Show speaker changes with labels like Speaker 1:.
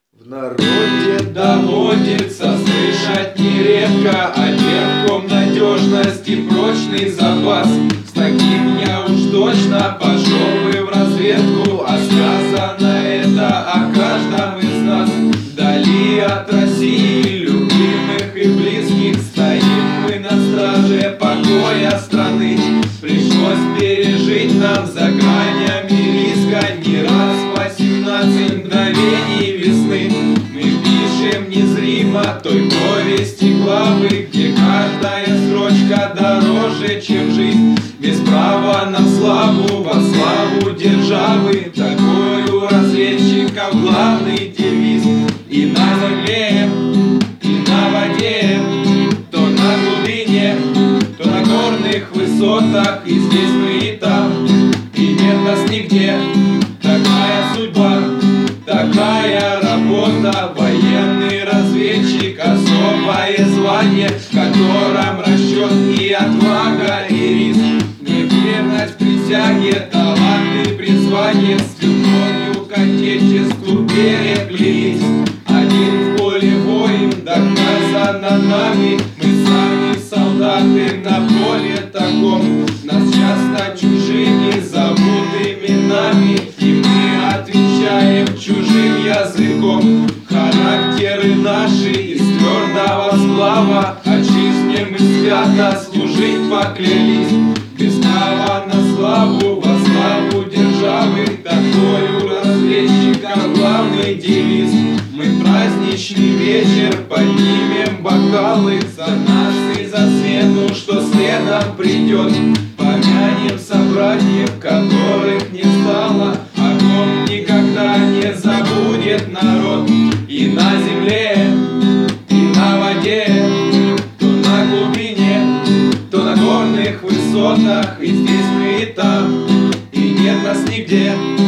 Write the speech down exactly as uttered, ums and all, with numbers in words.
Speaker 1: В народе доводится слышать нередко о легком надежность и прочный запас. С таким я уж точно пошел бы в разведку, а сказано это о каждом из нас. Вдали от России, любимых и близких, стоим мы на страже покоя страны. Пришлось пережить нам за гранями риска не раз по семнадцать мгновений весны. Мы пишем незримо той повести главы, где каждая строчка дороже, чем жизнь. Без права на славу, во славу державы, такой у разведчиков главный девиз. И на земле, и на воде, то на глубине, то на горных высотах, и здесь мы и там, и нет нас нигде. Такая судьба, такая работа, военный разведчик, особое звание, в котором расчет и отвага, и риск. Не верность присяге, таланты призвание, с любовью к отечеству береглись. Один в поле воин, доказано нами, мы сами солдаты на поле таком. Нас часто чужими зовут именами, и мы отвечаем чужим языком. Характеры наши из твердого сплава, отчизне мы свято служить поклялись. Без права на славу, во славу державы, такой у разведчика главный девиз. Мы праздничный вечер поднимем бокалы за нас и за свету, что следом придет. Помянем собратьев, которых не стало, о ком никогда не забудет народ. И на земле, и на воде, то на глубине, то на горных высотах, и здесь мы и там, и нет нас нигде.